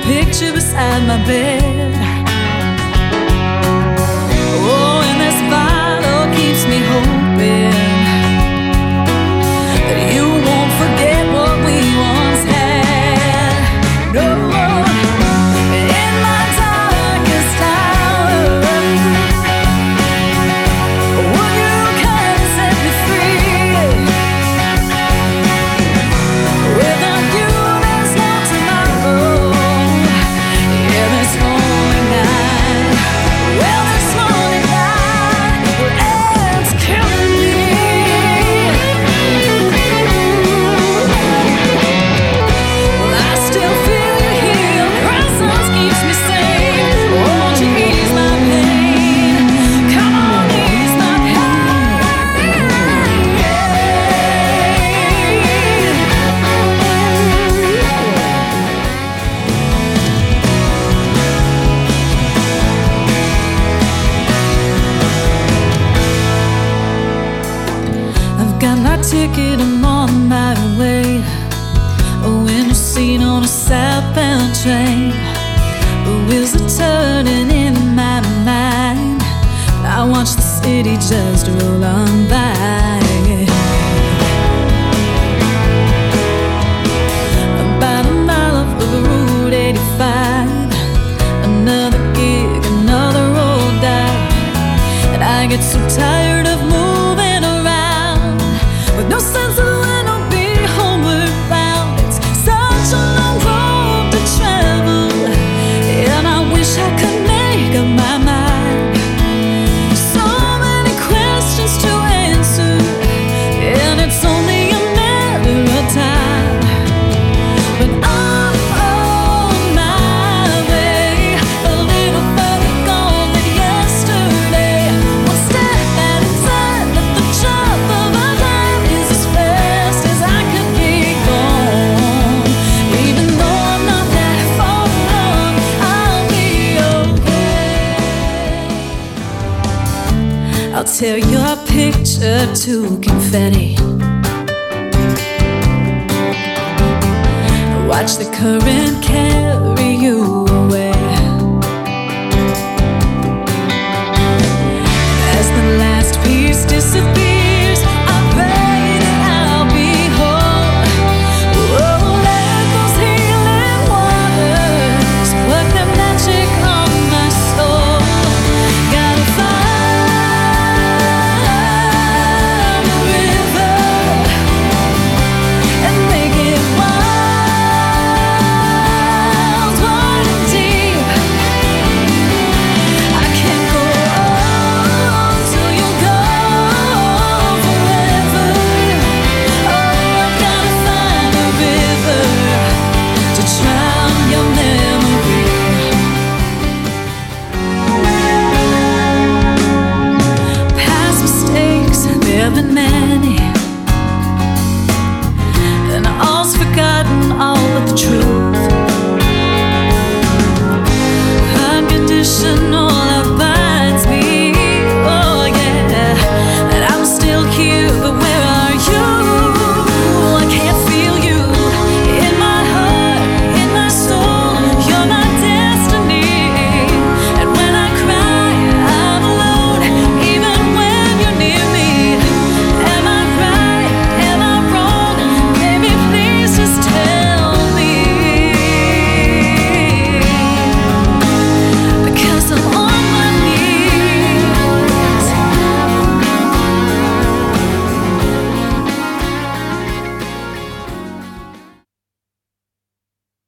picture beside my bed. Oh, and this bottle keeps me hoping that you won't forget what we once had. No, in my darkest hour, would you come and set me free? Without you, there's no tomorrow. Yeah, this lonely night. Well, this lonely night, it's killing me. Well, I still feel you here. Your presence keeps me sane. Won't you ease my pain? Come on, ease my I've got my ticket, I'm on my way. A window seat on a southbound train. The wheels are turning in my mind. I watch the city just roll on by. About a mile off of Route 85. Another gig, another road dive. And I get so tired of moving around with no sense of when I'll be homeward bound. It's such a long road to travel, and I wish I could make up my mind. So many questions to answer, and it's only a matter of time. But I'm on my way, a little further gone than yesterday. One step at a time, at the drop of a dime, is as fast as I could keep going. Even though I'm not that far along, I'll be okay. I'll tear your picture to confetti. Watch the current carry you away. As the last piece disappears, I pray that I'll be whole. Oh, let those healing waters work their magic on my soul. Gotta find a river and make it wild, wide and deep. I can't go on till you go forever. Oh, I've gotta find a river to drown your memory. Past mistakes, there've been many, and all's forgotten, all but the truth.